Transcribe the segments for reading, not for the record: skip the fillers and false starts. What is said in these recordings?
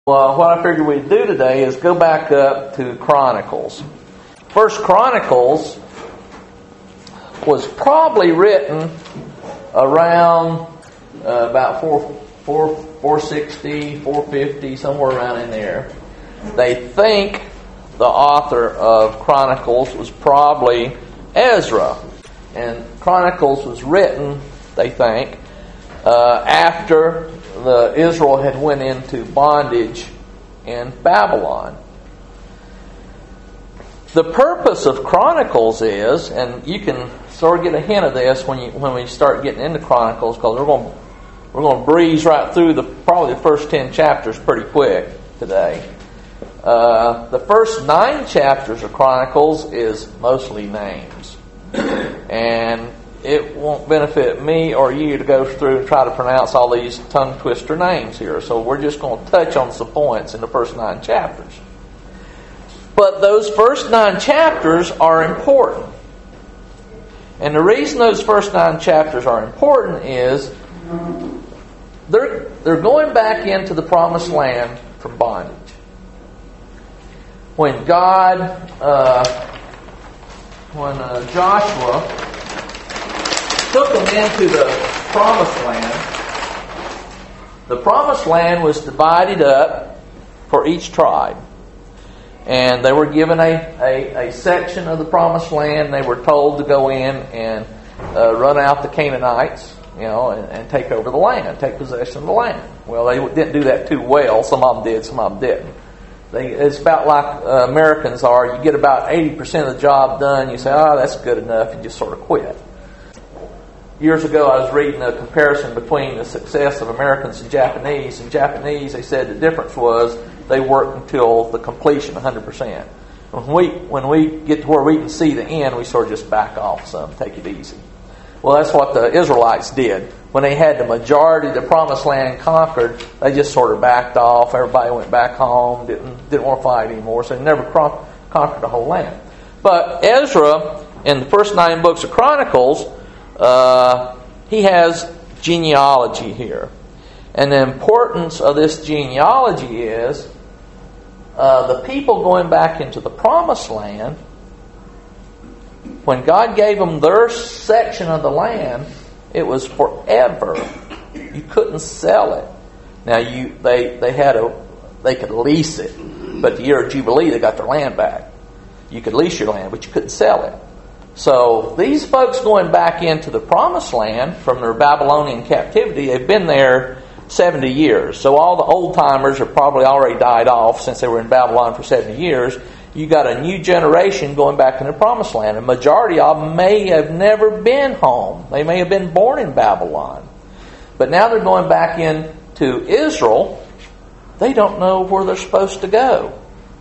What I figured we'd do today is go back up to Chronicles. First Chronicles was probably written around about 460, 450, somewhere around in there. They think the author of Chronicles was probably Ezra. And Chronicles was written, they think, after Israel had went into bondage in Babylon. The purpose of Chronicles is, and you can sort of get a hint of this when we start getting into Chronicles, because we're going to breeze right through probably the first 10 chapters pretty quick today. The first 9 chapters of Chronicles is mostly names, and it won't benefit me or you to go through and try to pronounce all these tongue twister names here. So we're just going to touch on some points in the first 9 chapters. But those first 9 chapters are important. And the reason those first 9 chapters are important is they're going back into the promised land from bondage. When Joshua took them into the promised land was divided up for each tribe. And they were given a section of the promised land. They were told to go in and run out the Canaanites, and take over the land, take possession of the land. Well, they didn't do that too well. Some of them did, some of them didn't. It's about like Americans are. You get about 80% of the job done. You say, that's good enough, and just sort of quit. Years ago, I was reading a comparison between the success of Americans and Japanese. In Japanese, they said the difference was they worked until the completion, 100%. When we get to where we can see the end, we sort of just back off some, take it easy. Well, that's what the Israelites did. When they had the majority of the promised land conquered, they just sort of backed off. Everybody went back home, didn't want to fight anymore, so they never conquered the whole land. But Ezra, in the first 9 books of Chronicles, he has genealogy here. And the importance of this genealogy is the people going back into the promised land, when God gave them their section of the land, it was forever. You couldn't sell it. Now they could lease it, but the year of Jubilee they got their land back. You could lease your land, but you couldn't sell it. So these folks going back into the promised land from their Babylonian captivity, they've been there 70 years. So all the old timers have probably already died off since they were in Babylon for 70 years. You got a new generation going back in the promised land. A majority of them may have never been home. They may have been born in Babylon. But now they're going back into Israel. They don't know where they're supposed to go.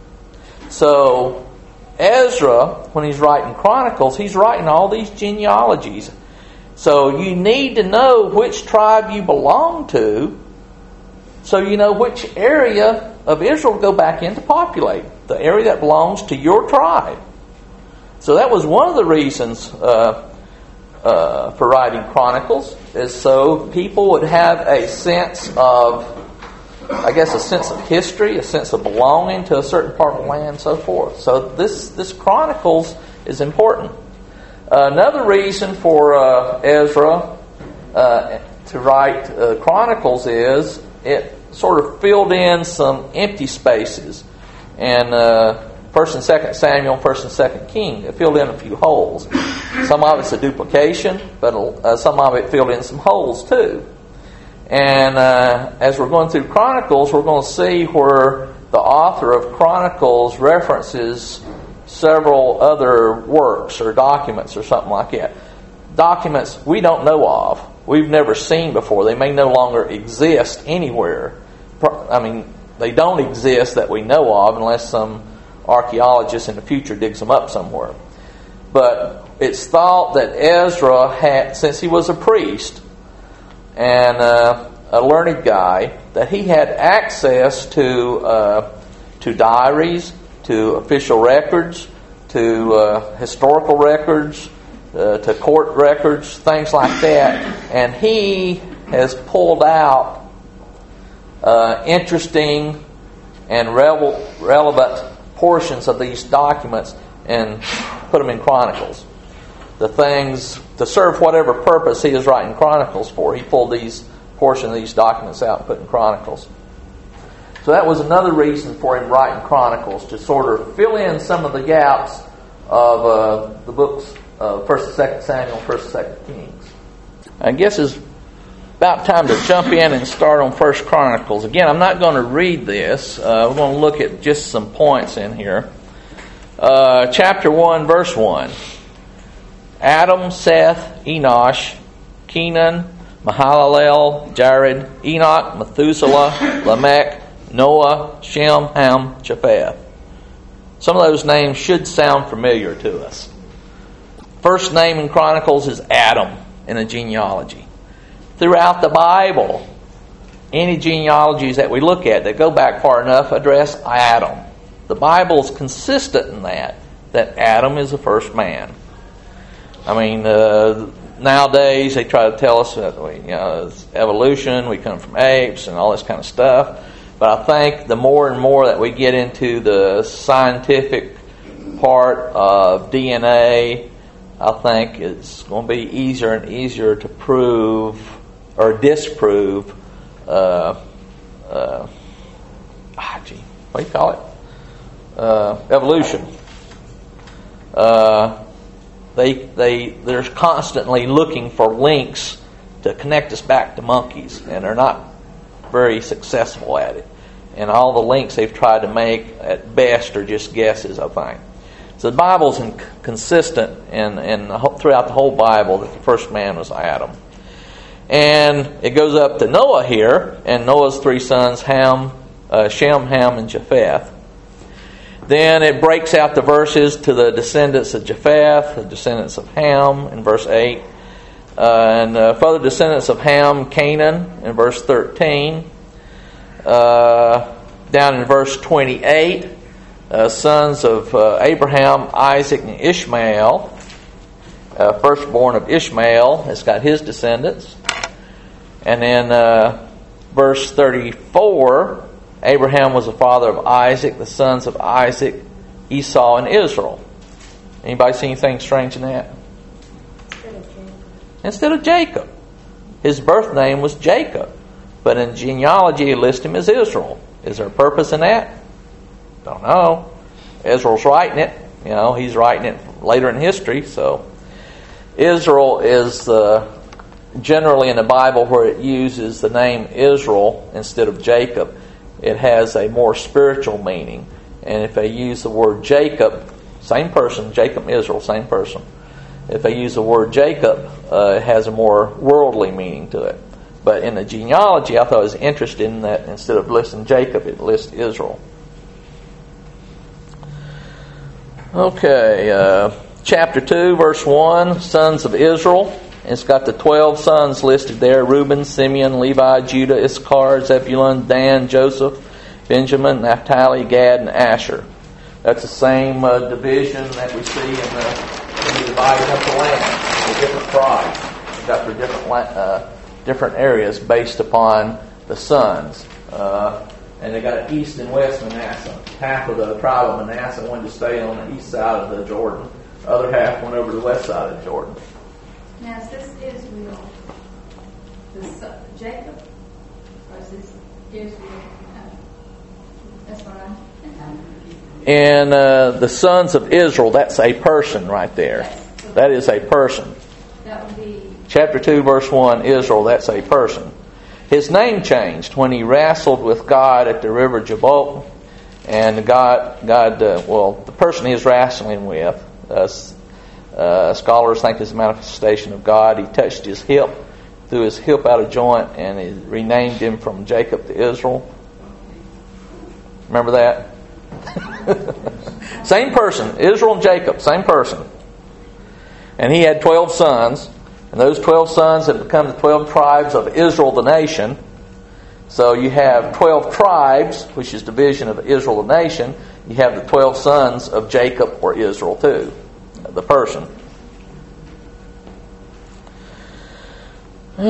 So Ezra, when he's writing Chronicles, he's writing all these genealogies. So you need to know which tribe you belong to, so you know which area of Israel to go back in to populate, the area that belongs to your tribe. So that was one of the reasons for writing Chronicles, is so people would have a sense of, a sense of history, a sense of belonging to a certain part of the land, and so forth. So this Chronicles is important. Another reason for Ezra to write Chronicles is it sort of filled in some empty spaces. And 1st and 2nd Samuel, 1st and 2nd King, it filled in a few holes. Some of it's a duplication, but some of it filled in some holes too. And as we're going through Chronicles, we're going to see where the author of Chronicles references several other works or documents or something like that. Documents we don't know of, we've never seen before. They may no longer exist anywhere. They don't exist that we know of unless some archaeologist in the future digs them up somewhere. But it's thought that Ezra had, since he was a priest and a learned guy, that he had access to diaries, to official records, to historical records, to court records, things like that. And he has pulled out interesting and relevant portions of these documents and put them in Chronicles. The things, to serve whatever purpose he is writing Chronicles for, he pulled these portions of these documents out and put in Chronicles. So that was another reason for him writing Chronicles, to sort of fill in some of the gaps of the books of 1st and 2nd Samuel, 1st and 2nd Kings. I guess it's about time to jump in and start on 1st Chronicles. Again, I'm not going to read this. We're going to look at just some points in here. Chapter 1, verse 1. Adam, Seth, Enosh, Kenan, Mahalalel, Jared, Enoch, Methuselah, Lamech, Noah, Shem, Ham, Japheth. Some of those names should sound familiar to us. First name in Chronicles is Adam in a genealogy. Throughout the Bible, any genealogies that we look at that go back far enough address Adam. The Bible's consistent in that Adam is the first man. I mean, nowadays they try to tell us that it's evolution, we come from apes and all this kind of stuff. But I think the more and more that we get into the scientific part of DNA, I think it's going to be easier and easier to prove or disprove, what do you call it? Evolution. They're constantly looking for links to connect us back to monkeys, and they're not very successful at it. And all the links they've tried to make at best are just guesses, I think. So the Bible's consistent throughout the whole Bible that the first man was Adam. And it goes up to Noah here, and Noah's three sons, Shem, Ham, and Japheth. Then it breaks out the verses to the descendants of Japheth, the descendants of Ham in verse 8, and further descendants of Ham, Canaan in verse 13. Down in verse 28, sons of Abraham, Isaac, and Ishmael. Firstborn of Ishmael has got his descendants. And then verse 34, Abraham was the father of Isaac, the sons of Isaac, Esau, and Israel. Anybody see anything strange in that? Instead of Jacob. His birth name was Jacob. But in genealogy, it lists him as Israel. Is there a purpose in that? Don't know. Israel's writing it. He's writing it later in history. So Israel is generally in the Bible where it uses the name Israel instead of Jacob. It has a more spiritual meaning. And if they use the word Jacob, same person, Jacob and Israel, same person. If they use the word Jacob, it has a more worldly meaning to it. But in the genealogy, I thought it was interesting that instead of listing Jacob, it lists Israel. Okay, chapter 2, verse 1, sons of Israel. It's got the 12 sons listed there: Reuben, Simeon, Levi, Judah, Issachar, Zebulun, Dan, Joseph, Benjamin, Naphtali, Gad, and Asher. That's the same division that we see in the dividing up the land, the different tribes. We've got the different areas based upon the sons. And they got east and west Manasseh. Half of the tribe of Manasseh wanted to stay on the east side of the Jordan. The other half went over to the west side of the Jordan. Now, is this Israel, Jacob, or is this Israel? That's what I'm... And the sons of Israel, that's a person right there. Yes. That is a person. That would be... Chapter 2, verse 1, Israel, that's a person. His name changed when he wrestled with God at the river Jabbok. And the person he is wrestling with, scholars think is a manifestation of God. He touched his hip, threw his hip out of joint, and he renamed him from Jacob to Israel. Remember that? Same person, Israel and Jacob, same person. And he had 12 sons. And those 12 sons have become the 12 tribes of Israel the nation. So you have 12 tribes, which is division of Israel the nation. You have the 12 sons of Jacob or Israel too, the person.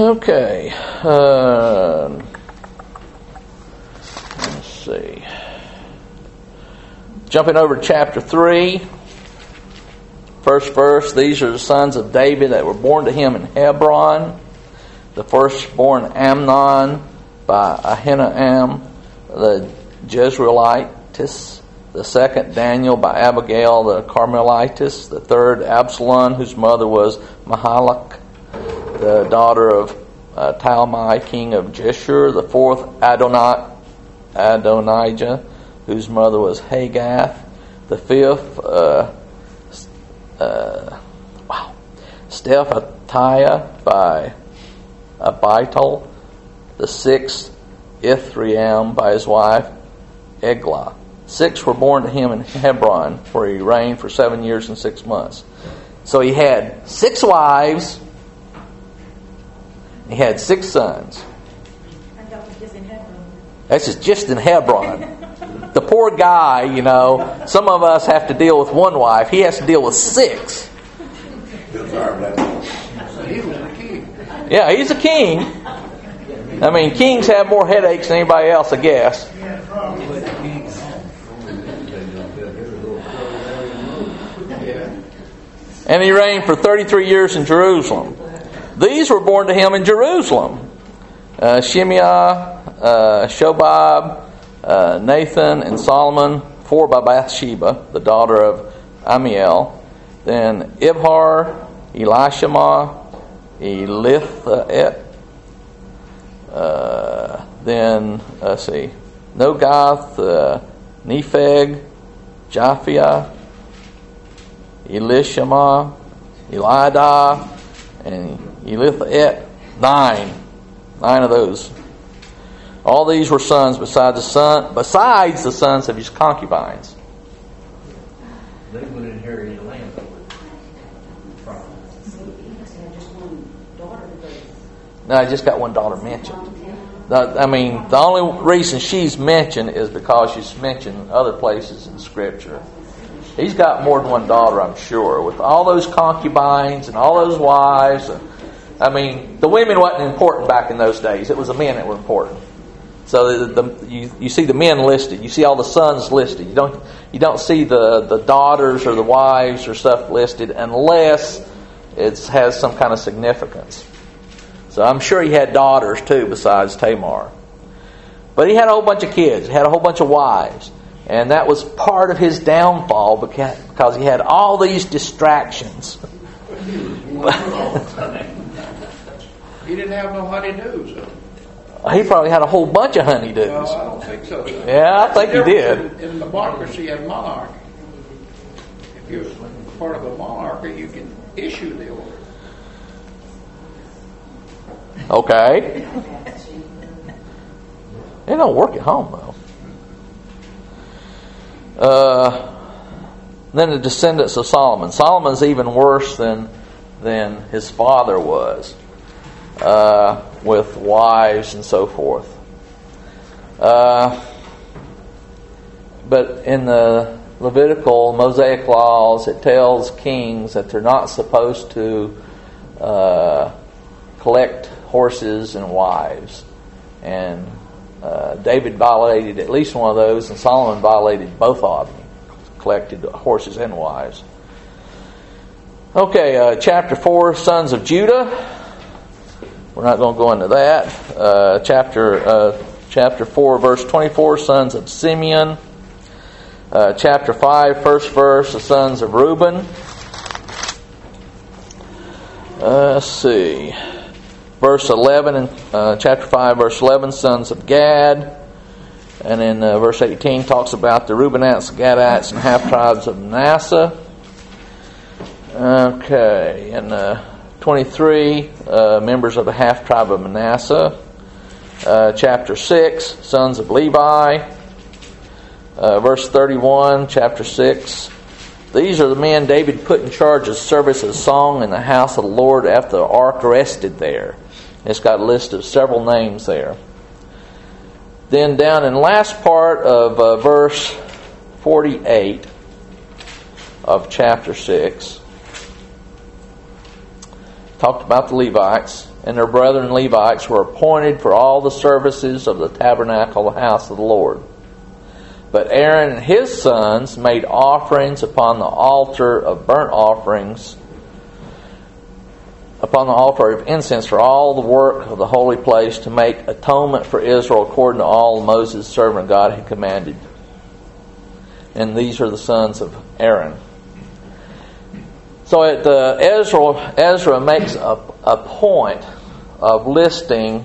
Okay. Let's see. Jumping over to chapter 3. First verse, these are the sons of David that were born to him in Hebron. The firstborn Amnon by Ahinoam the Jezreelitess. The second Daniel by Abigail the Carmelitess. The third Absalom, whose mother was Mahalach, the daughter of Talmai, king of Jeshur. The fourth Adonijah, whose mother was Hagath. The fifth Stephatiah by Abital. The sixth Ithream by his wife Eglah. 6 were born to him in Hebron, where he reigned for 7 years and 6 months. So he had 6 wives. He had 6 sons. And that was just in Hebron. That's just in Hebron. The poor guy, some of us have to deal with 1 wife. He has to deal with 6. He was a king. Yeah, he's a king. I mean, kings have more headaches than anybody else, I guess. And he reigned for 33 years in Jerusalem. These were born to him in Jerusalem. Shimeah, Shobab, Nathan, and Solomon, 4 by Bathsheba, the daughter of Amiel. Then Ibhar, Elishama, Elithaet. Then, Nogath, Nepheg, Japhia, Elishama, Eliada, and Elithaet. 9 of those. All these were sons besides the sons of his concubines. They would inherit the land. No, I just got 1 daughter mentioned. The only reason she's mentioned is because she's mentioned other places in Scripture. He's got more than 1 daughter, I'm sure, with all those concubines and all those wives. The women wasn't important back in those days. It was the men that were important. So you see the men listed. You see all the sons listed. You don't see the daughters or the wives or stuff listed unless it has some kind of significance. So I'm sure he had daughters too besides Tamar. But he had a whole bunch of kids. He had a whole bunch of wives. And that was part of his downfall because he had all these distractions. He didn't have no honeydews. He probably had a whole bunch of honeydews. No, I don't think so. Yeah, I think he did. In democracy and monarchy, if you're part of a monarchy, you can issue the order. Okay. They don't work at home, though. Then the descendants of Solomon. Solomon's even worse than his father was, with wives and so forth. But in the Levitical Mosaic laws, it tells kings that they're not supposed to collect horses and wives. And David violated at least one of those, and Solomon violated both of them. Collected horses and wives. Okay, chapter 4, sons of Judah. We're not going to go into that. Chapter 4, verse 24, sons of Simeon. Chapter 5, first verse, the sons of Reuben. Let's see. Verse 11, chapter 5, verse 11, sons of Gad. And then verse 18 talks about the Reubenites, Gadites, and half-tribes of Manasseh. Okay, and 23, members of the half-tribe of Manasseh. Chapter 6, sons of Levi. Verse 31, chapter 6. These are the men David put in charge of service of song in the house of the Lord after the ark rested there. It's got a list of several names there. Then down in the last part of verse 48 of chapter 6, talked about the Levites, and their brethren Levites were appointed for all the services of the tabernacle, the house of the Lord. But Aaron and his sons made offerings upon the altar of burnt offerings, upon the altar of incense for all the work of the holy place, to make atonement for Israel according to all Moses, servant of God, had commanded. And these are the sons of Aaron. So Ezra makes a point of listing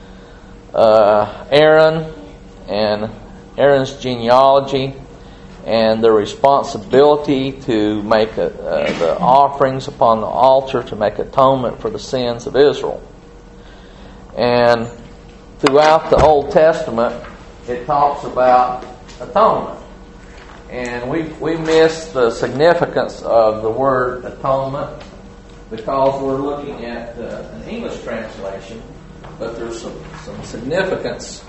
Aaron and Aaron's genealogy and the responsibility to make the offerings upon the altar to make atonement for the sins of Israel. And throughout the Old Testament, it talks about atonement. And we miss the significance of the word atonement because we're looking at an English translation, but there's some significance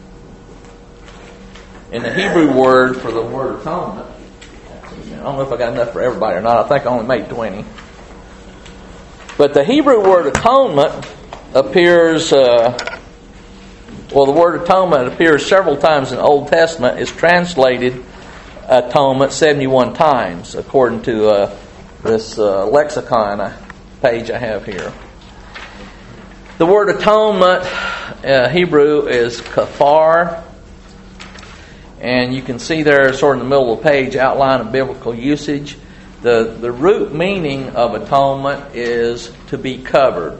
in the Hebrew word for the word atonement. I don't know if I got enough for everybody or not. I think I only made 20. But the Hebrew word atonement appears, the word atonement appears several times in the Old Testament. It's translated atonement 71 times, according to this lexicon page I have here. The word atonement, Hebrew, is kafar. And you can see there, sort of in the middle of the page, outline of biblical usage. The root meaning of atonement is to be covered.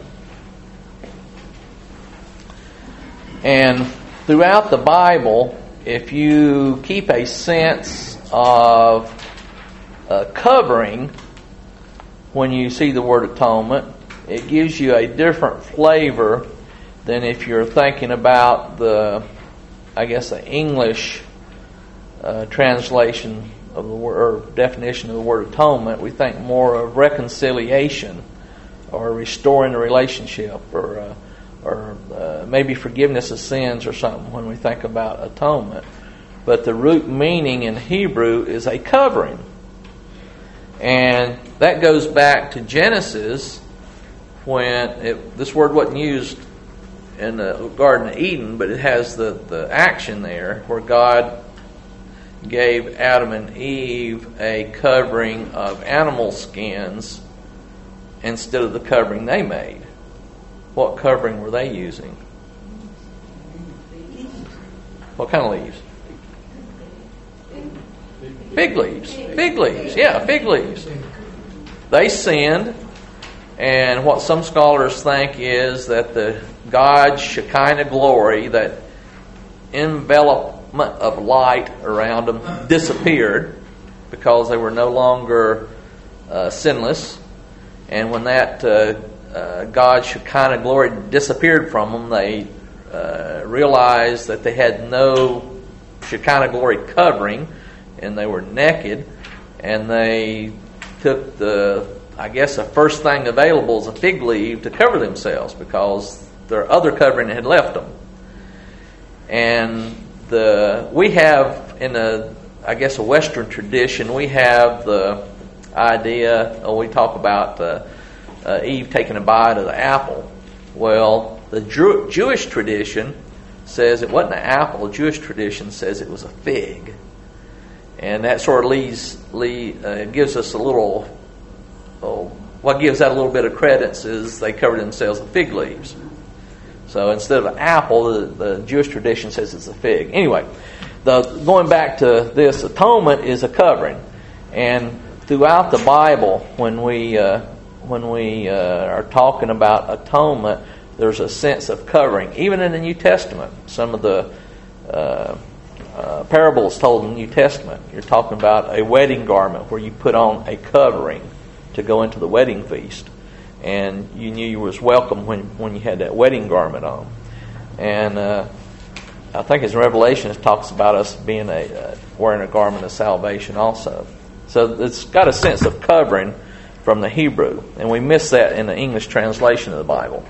And throughout the Bible, if you keep a sense of covering when you see the word atonement, it gives you a different flavor than if you're thinking about the English translation of the word, or definition of the word atonement. We think more of reconciliation or restoring a relationship or maybe forgiveness of sins or something when we think about atonement. But the root meaning in Hebrew is a covering. And that goes back to Genesis, when this word wasn't used in the Garden of Eden, but it has the action there where God gave Adam and Eve a covering of animal skins instead of the covering they made. What covering were they using? What kind of leaves? Fig leaves. Fig leaves. Yeah, fig leaves. They sinned, and what some scholars think is that the God's Shekinah glory, that envelopment of light around them, disappeared because they were no longer sinless. And when that God's Shekinah glory disappeared from them, they realized that they had no Shekinah glory covering, and they were naked, and they took the first thing available is a fig leaf to cover themselves because their other covering had left them. And we have in a Western tradition, we have the idea, we talk about Eve taking a bite of the apple. Well, the Jewish tradition says it wasn't an apple. The Jewish tradition says it was a fig. And that sort of gives us a little, what gives that a little bit of credence is they covered themselves with fig leaves. So instead of an apple, the Jewish tradition says it's a fig. Anyway, going back to this, atonement is a covering. And throughout the Bible, when we are talking about atonement, there's a sense of covering. Even in the New Testament, some of the parables told in the New Testament, you're talking about a wedding garment where you put on a covering to go into the wedding feast. And you knew you was welcome when you had that wedding garment on. And I think in Revelation it talks about us being wearing a garment of salvation also. So it's got a sense of covering from the Hebrew. And we miss that in the English translation of the Bible.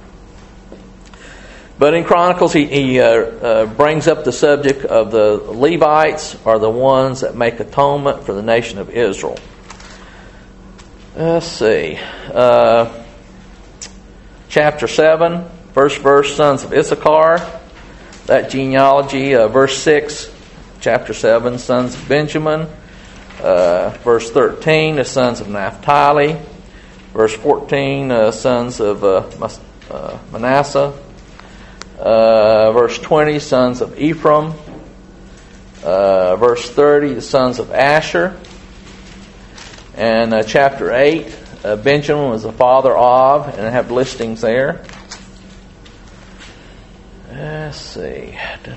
But in Chronicles, he brings up the subject of the Levites are the ones that make atonement for the nation of Israel. Let's see. Chapter 7, first verse, sons of Issachar. That genealogy, verse 6. chapter 7, sons of Benjamin. Verse 13, the sons of Naphtali. Verse 14, sons of Manasseh. Verse 20, sons of Ephraim. Verse 30, the sons of Asher. And chapter 8, Benjamin was the father of, and I have listings there. Let's see.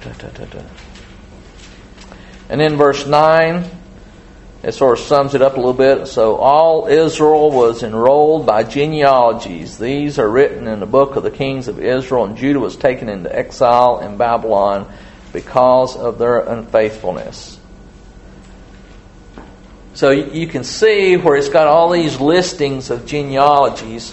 And then verse 9, it sort of sums it up a little bit. So all Israel was enrolled by genealogies. These are written in the book of the kings of Israel, and Judah was taken into exile in Babylon because of their unfaithfulness. So you can see where it's got all these listings of genealogies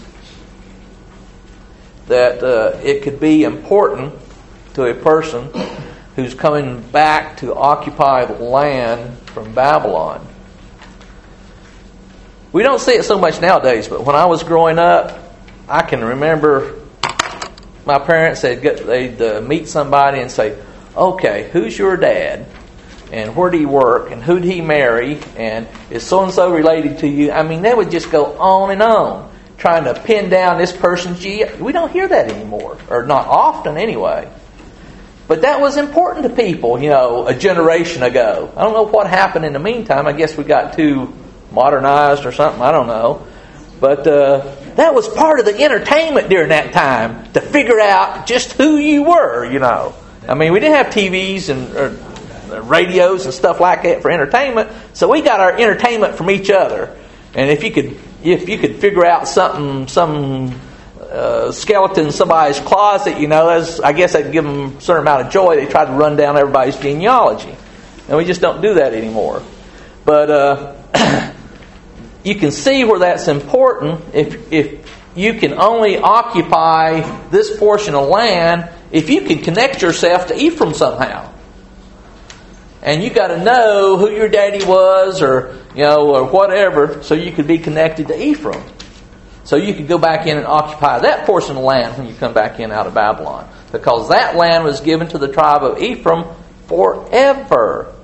that it could be important to a person who's coming back to occupy the land from Babylon. We don't see it so much nowadays, but when I was growing up, I can remember my parents, they'd meet somebody and say, okay, who's your dad? And where did he work? And who did he marry? And is so-and-so related to you? I mean, they would just go on and on, trying to pin down this person's genealogy. We don't hear that anymore, or not often anyway. But that was important to people, a generation ago. I don't know what happened in the meantime. I guess we got too modernized or something. I don't know. But that was part of the entertainment during that time, to figure out just who you were, I mean, we didn't have TVs and radios and stuff like that for entertainment, so we got our entertainment from each other. And if you could figure out some skeleton in somebody's closet, I guess that'd give them a certain amount of joy. They tried to run down everybody's genealogy. And we just don't do that anymore. But you can see where that's important. If you can only occupy this portion of land, if you can connect yourself to Ephraim somehow. And you got to know who your daddy was, or whatever, so you could be connected to Ephraim. So you could go back in and occupy that portion of land when you come back in out of Babylon. Because that land was given to the tribe of Ephraim forever.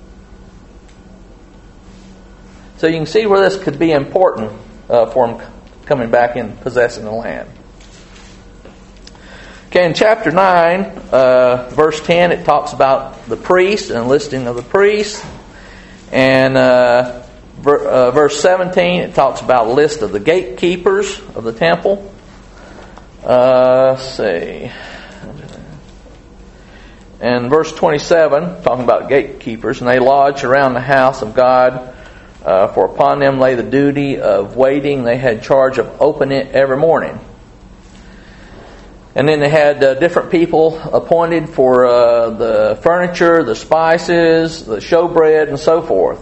So you can see where this could be important for them coming back and possessing the land. Okay, in chapter 9, verse 10, it talks about the priests and listing of the priests. And verse 17, it talks about a list of the gatekeepers of the temple. Let's see. And verse 27, talking about gatekeepers, and they lodged around the house of God, for upon them lay the duty of waiting. They had charge of opening it every morning. And then they had different people appointed for the furniture, the spices, the showbread, and so forth.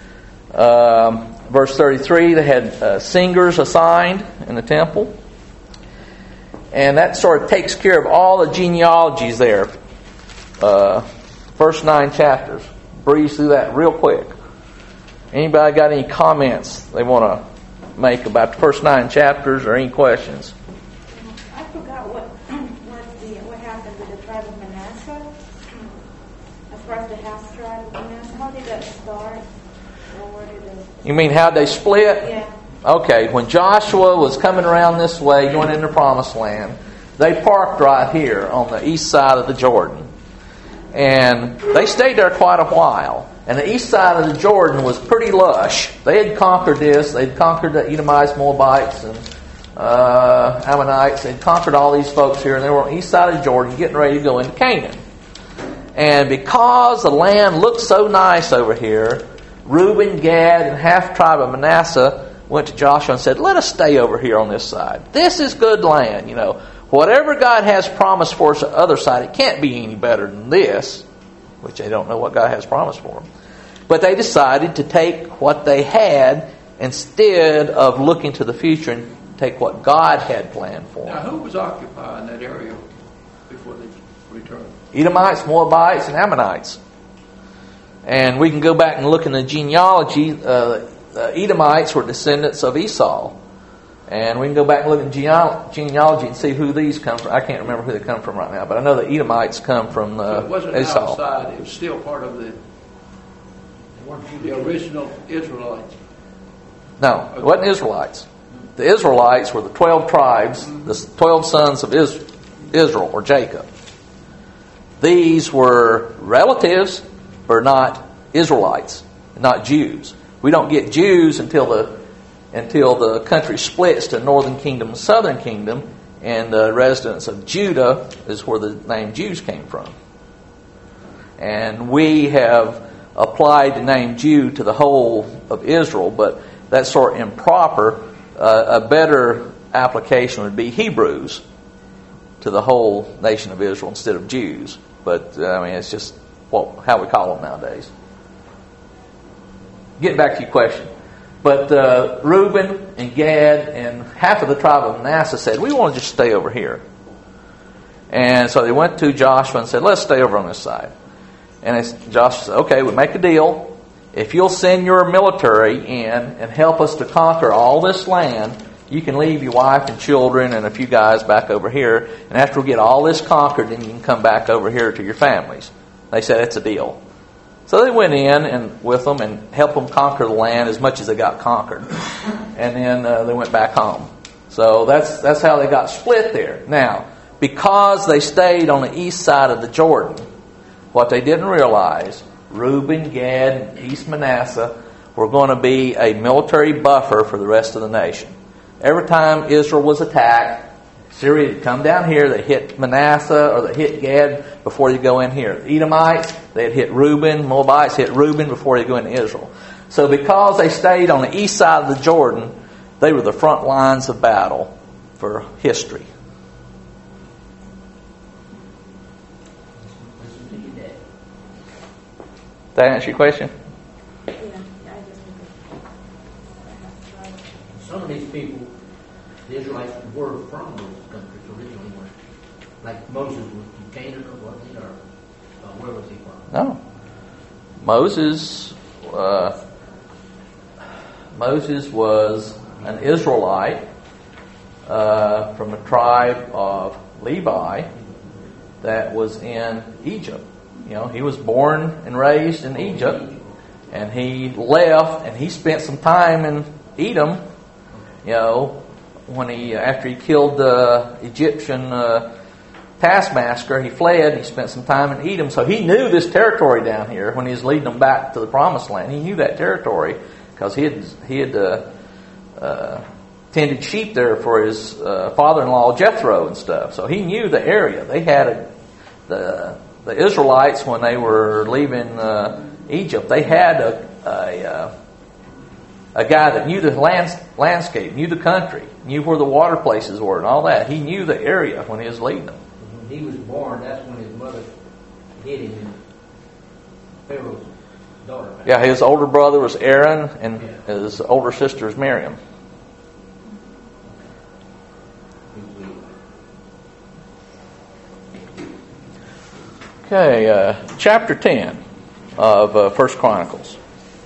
Verse 33, they had singers assigned in the temple. And that sort of takes care of all the genealogies there. First 9 chapters. Breeze through that real quick. Anybody got any comments they want to make about the first 9 chapters, or any questions? I forgot what happened with the tribe of Manasseh. As far as the half tribe of Manasseh, how did that start? Or where did it... You mean how they split? Yeah. Okay, when Joshua was coming around this way, going into the Promised Land, they parked right here on the east side of the Jordan. And they stayed there quite a while. And the east side of the Jordan was pretty lush. They had conquered this. They'd conquered the Edomites, Moabites, and Ammonites. They'd conquered all these folks here, and they were on the east side of the Jordan getting ready to go into Canaan. And because the land looked so nice over here, Reuben, Gad, and half tribe of Manasseh went to Joshua and said, let us stay over here on this side. This is good land, Whatever God has promised for us on the other side, it can't be any better than this, which they don't know what God has promised for them. But they decided to take what they had instead of looking to the future and take what God had planned for them. Now, who was occupying that area before they returned? Edomites, Moabites, and Ammonites. And we can go back and look in the genealogy. The Edomites were descendants of Esau. And we can go back and look at genealogy and see who these come from. I can't remember who they come from right now, but I know the Edomites come from So it wasn't Esau. outside, it was still part of the The original Israelites. No, it wasn't Israelites. The Israelites were the 12 tribes, the 12 sons of Israel, or Jacob. These were relatives, but not Israelites, not Jews. We don't get Jews until the country splits to northern kingdom and southern kingdom, and the residents of Judah is where the name Jews came from. And we have applied the name Jew to the whole of Israel, but that's sort of improper. A better application would be Hebrews to the whole nation of Israel instead of Jews. But, it's just how we call them nowadays. Getting back to your question. But Reuben and Gad and half of the tribe of Manasseh said, we want to just stay over here. And so they went to Joshua and said, let's stay over on this side. And Joshua said, okay, we'll make a deal. If you'll send your military in and help us to conquer all this land, you can leave your wife and children and a few guys back over here. And after we get all this conquered, then you can come back over here to your families. They said, it's a deal. So they went in and with them and helped them conquer the land as much as they got conquered. And then they went back home. So that's how they got split there. Now, because they stayed on the east side of the Jordan, what they didn't realize, Reuben, Gad, and East Manasseh were going to be a military buffer for the rest of the nation. Every time Israel was attacked, Syria would come down here, they hit Manasseh or they hit Gad before they go in here. The Edomites, they'd hit Reuben, Moabites hit Reuben before they go into Israel. So because they stayed on the east side of the Jordan, they were the front lines of battle for history. Did that answer your question? Yeah, I just Some of these people, the Israelites, were from those countries originally. Like Moses was from Canaan, or wasn't he? Or where was he from? No. Moses was an Israelite from a tribe of Levi that was in Egypt. He was born and raised in Egypt, and he left, and he spent some time in Edom. When after he killed the Egyptian taskmaster, he fled, and he spent some time in Edom. So he knew this territory down here when he was leading them back to the Promised Land. He knew that territory because he had tended sheep there for his father-in-law Jethro and stuff. So he knew the area. They had the Israelites, when they were leaving Egypt, they had a guy that knew the landscape, knew the country, knew where the water places were and all that. He knew the area when he was leading them. When he was born, that's when his mother hid him in Pharaoh's daughter. Yeah, his older brother was Aaron, and his older sister is Miriam. Okay, chapter 10 of 1 Chronicles.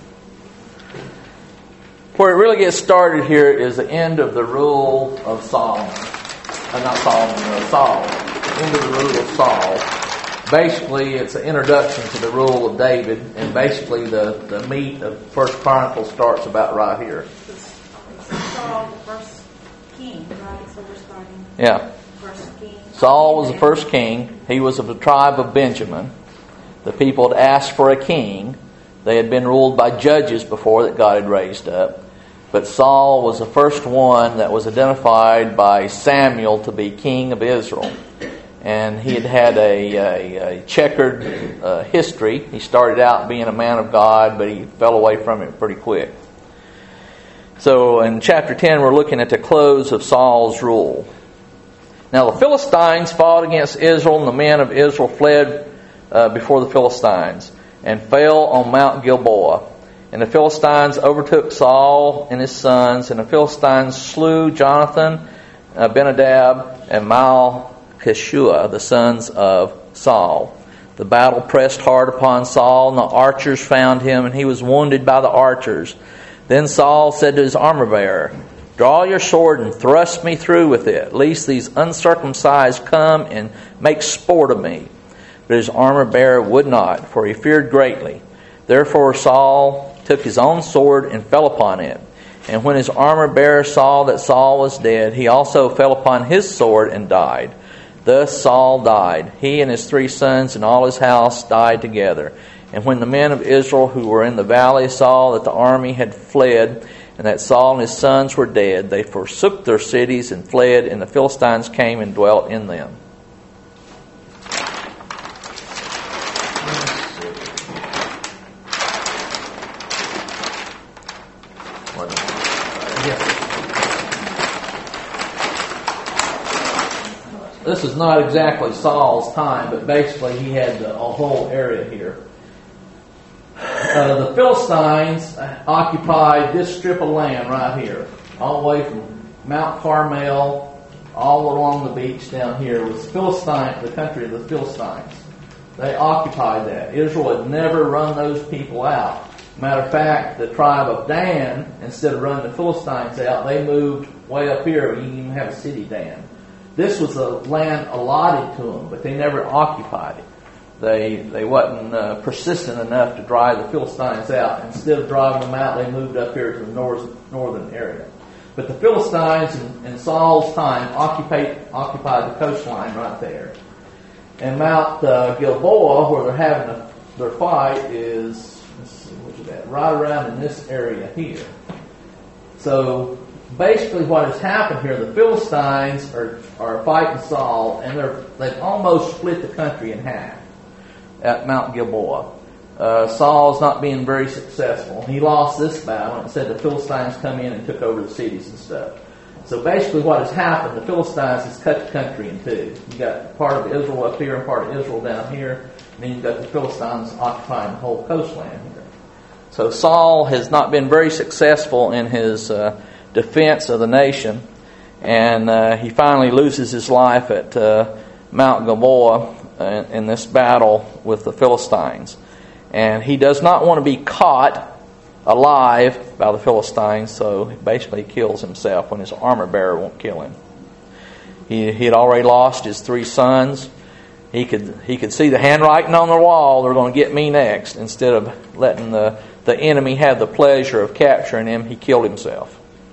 Where it really gets started here is the end of the rule of Saul. Saul. The end of the rule of Saul. Basically, it's an introduction to the rule of David, and basically the meat of 1 Chronicles starts about right here. Saul, the first king, right? So we're starting. Yeah. First king. Saul was the first king. He was of the tribe of Benjamin. The people had asked for a king. They had been ruled by judges before that God had raised up. But Saul was the first one that was identified by Samuel to be king of Israel. And he had a checkered history. He started out being a man of God, but he fell away from it pretty quick. So in chapter 10, we're looking at the close of Saul's rule. Now the Philistines fought against Israel, and the men of Israel fled before the Philistines and fell on Mount Gilboa. And the Philistines overtook Saul and his sons, and the Philistines slew Jonathan, Benadab, and Malchishua, the sons of Saul. The battle pressed hard upon Saul, and the archers found him, and he was wounded by the archers. Then Saul said to his armor-bearer, "Draw your sword and thrust me through with it, lest these uncircumcised come and make sport of me." But his armor-bearer would not, for he feared greatly. Therefore Saul took his own sword and fell upon it. And when his armor-bearer saw that Saul was dead, he also fell upon his sword and died. Thus Saul died. He and his 3 sons and all his house died together. And when the men of Israel who were in the valley saw that the army had fled, and that Saul and his sons were dead, they forsook their cities and fled, and the Philistines came and dwelt in them. This is not exactly Saul's time, but basically he had a whole area here. The Philistines occupied this strip of land right here, all the way from Mount Carmel, all along the beach down here was Philistine, the country of the Philistines. They occupied that. Israel had never run those people out. Matter of fact, the tribe of Dan, instead of running the Philistines out, they moved way up here. You can even have a city, Dan. This was a land allotted to them, but they never occupied it. They wasn't persistent enough to drive the Philistines out. Instead of driving them out, they moved up here to the northern area. But the Philistines in Saul's time occupied the coastline right there. And Mount Gilboa, where they're having their fight, is, let's see, what's that? Right around in this area here. So basically what has happened here, the Philistines are fighting Saul, and they've almost split the country in half at Mount Gilboa. Saul's not being very successful. He lost this battle, and it said the Philistines come in and took over the cities and stuff. So basically what has happened, the Philistines has cut the country in two. You got part of Israel up here and part of Israel down here, and then you've got the Philistines occupying the whole coastland here. So Saul has not been very successful in his defense of the nation, and he finally loses his life at Mount Gilboa in this battle with the Philistines. And he does not want to be caught alive by the Philistines, so basically he kills himself when his armor bearer won't kill him. He had already lost his 3 sons. He could see the handwriting on the wall, they're going to get me next. Instead of letting the enemy have the pleasure of capturing him, he killed himself.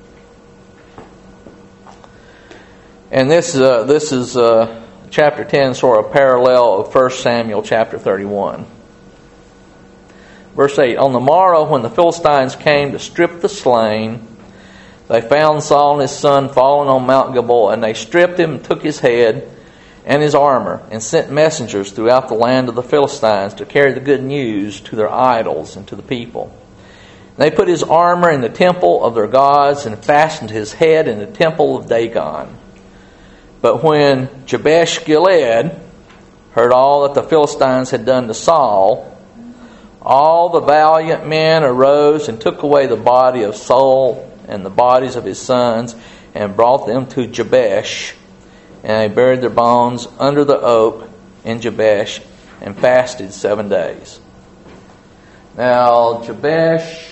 And this is chapter 10, sort of parallel of 1 Samuel chapter 31. Verse 8, on the morrow when the Philistines came to strip the slain, they found Saul and his son fallen on Mount Gilboa, and they stripped him and took his head and his armor, and sent messengers throughout the land of the Philistines to carry the good news to their idols and to the people. They put his armor in the temple of their gods, and fastened his head in the temple of Dagon. But when Jabesh-Gilead heard all that the Philistines had done to Saul, all the valiant men arose and took away the body of Saul and the bodies of his sons, and brought them to Jabesh. And they buried their bones under the oak in Jabesh, and fasted 7 days. Now, Jabesh,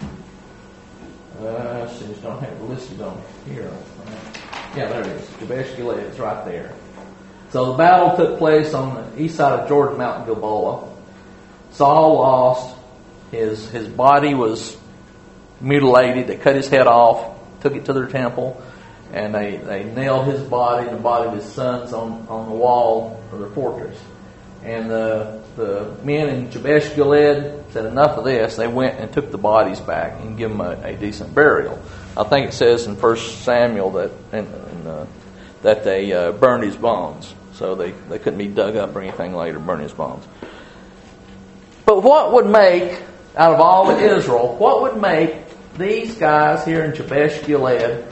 let's see, just don't have it listed on here. Yeah, there it is. Jabesh-Gilead is right there. So the battle took place on the east side of Jordan, Mount Gilboa. Saul lost. His body was mutilated. They cut his head off, took it to their temple, and they nailed his body and the body of his sons on the wall of their fortress. And the men in Jabesh-Gilead said, enough of this. They went and took the bodies back and gave them a decent burial. I think it says in 1 Samuel that that they burned his bones. So they couldn't be dug up or anything later, burn his bones. But what would make, out of all of Israel, what would make these guys here in Jabesh-Gilead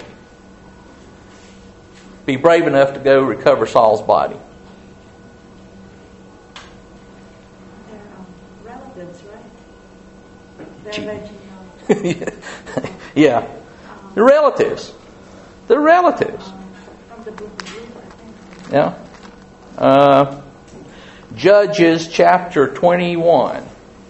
be brave enough to go recover Saul's body? Their relatives, right? Their legend. Yeah. They're relatives. They're relatives. From the book of Ruth, I think. Yeah. Judges chapter 21.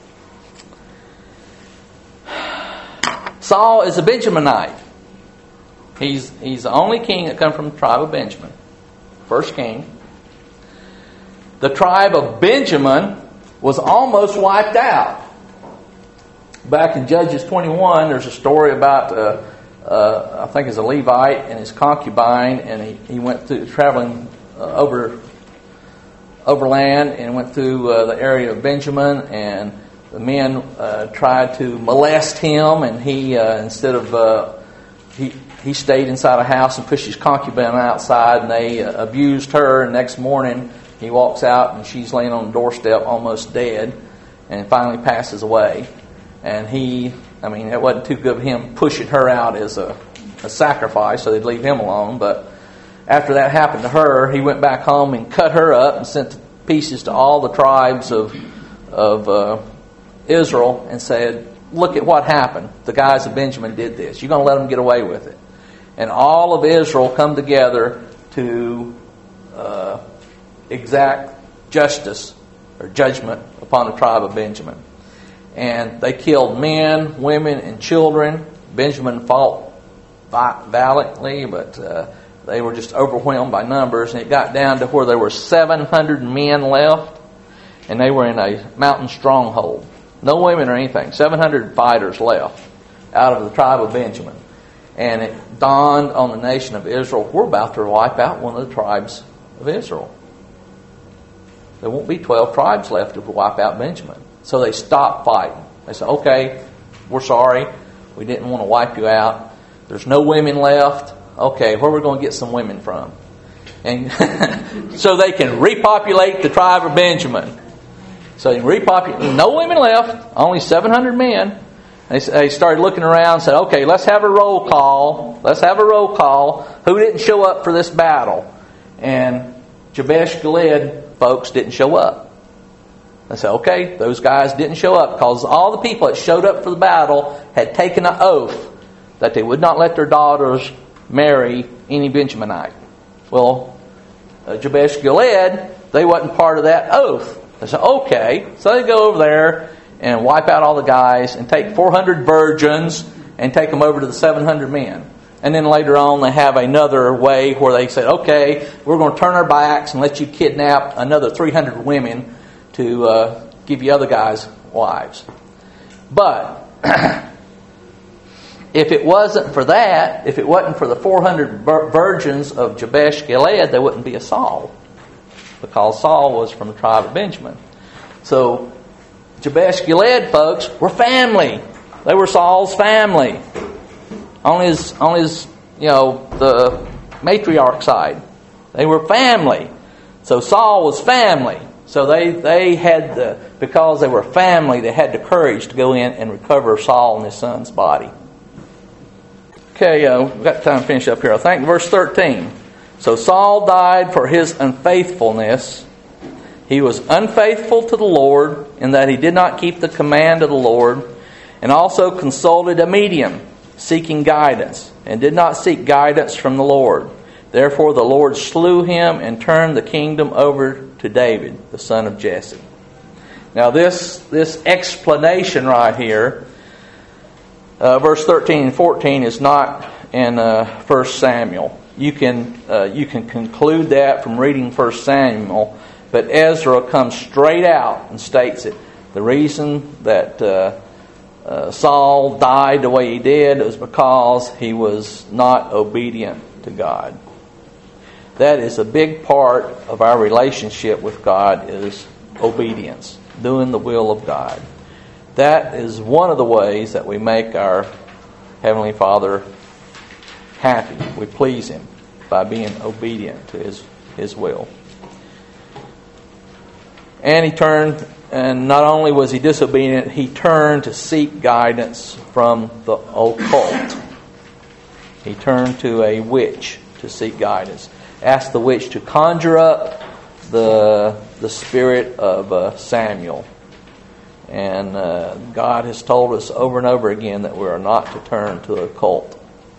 Saul is a Benjaminite. He's the only king that come from the tribe of Benjamin. First king. The tribe of Benjamin was almost wiped out back in Judges 21, there's a story about, I think it's a Levite and his concubine, and he went through traveling overland and went through the area of Benjamin, and the men tried to molest him, and he instead of he stayed inside a house and pushed his concubine outside, and they abused her. And next morning he walks out and she's laying on the doorstep almost dead, and finally passes away. And it wasn't too good of him pushing her out as a sacrifice, so they'd leave him alone. But after that happened to her, he went back home and cut her up and sent pieces to all the tribes of Israel and said, look at what happened. The guys of Benjamin did this. You're going to let them get away with it. And all of Israel come together to exact justice or judgment upon the tribe of Benjamin. And they killed men, women, and children. Benjamin fought valiantly, but they were just overwhelmed by numbers. And it got down to where there were 700 men left, and they were in a mountain stronghold. No women or anything. 700 fighters left out of the tribe of Benjamin. And it dawned on the nation of Israel, we're about to wipe out one of the tribes of Israel. There won't be 12 tribes left if we wipe out Benjamin. So they stopped fighting. They said, okay, we're sorry. We didn't want to wipe you out. There's no women left. Okay, where are we going to get some women from? And so they can repopulate the tribe of Benjamin. So they repopulate. No women left. Only 700 men. They started looking around and said, okay, let's have a roll call. Let's have a roll call. Who didn't show up for this battle? And Jabesh Gilead folks didn't show up. They said, okay, those guys didn't show up because all the people that showed up for the battle had taken an oath that they would not let their daughters marry any Benjaminite. Well, Jabesh Gilead, they wasn't part of that oath. They said, okay. So they go over there and wipe out all the guys and take 400 virgins and take them over to the 700 men. And then later on they have another way where they said, okay, we're going to turn our backs and let you kidnap another 300 women to give you other guys' wives. But if it wasn't for that, if it wasn't for the 400 virgins of Jabesh Gilead, there wouldn't be a Saul. Because Saul was from the tribe of Benjamin. So Jabesh Gilead folks were family. They were Saul's family. On his the matriarch side. They were family. So Saul was family. So they had because they were family, they had the courage to go in and recover Saul and his son's body. Okay, we've got time to finish up here. I think verse 13. So Saul died for his unfaithfulness. He was unfaithful to the Lord in that he did not keep the command of the Lord, and also consulted a medium, seeking guidance, and did not seek guidance from the Lord. Therefore the Lord slew him and turned the kingdom over to David, the son of Jesse. Now this explanation right here, verse 13 and 14, is not in 1 Samuel. You can conclude that from reading 1 Samuel, but Ezra comes straight out and states it. The reason that Saul died the way he did was because he was not obedient to God. That is a big part of our relationship with God, is obedience, doing the will of God. That is one of the ways that we make our Heavenly Father happy. We please Him by being obedient to His will. And he turned, and not only was he disobedient, he turned to seek guidance from the occult. He turned to a witch to seek guidance. Asked the witch to conjure up the spirit of Samuel. And God has told us over and over again that we are not to turn to the occult.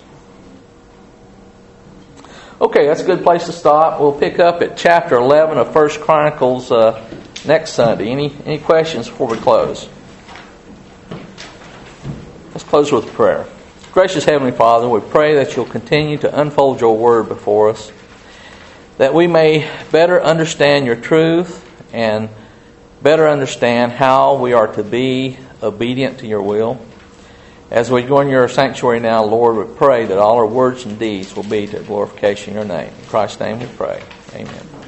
Okay, that's a good place to stop. We'll pick up at chapter 11 of 1 Chronicles next Sunday. Any questions before we close? Let's close with prayer. Gracious Heavenly Father, we pray that You'll continue to unfold Your Word before us, that we may better understand Your truth and better understand how we are to be obedient to your will. As we go in your sanctuary now, Lord, we pray that all our words and deeds will be to glorification of your name. In Christ's name we pray. Amen.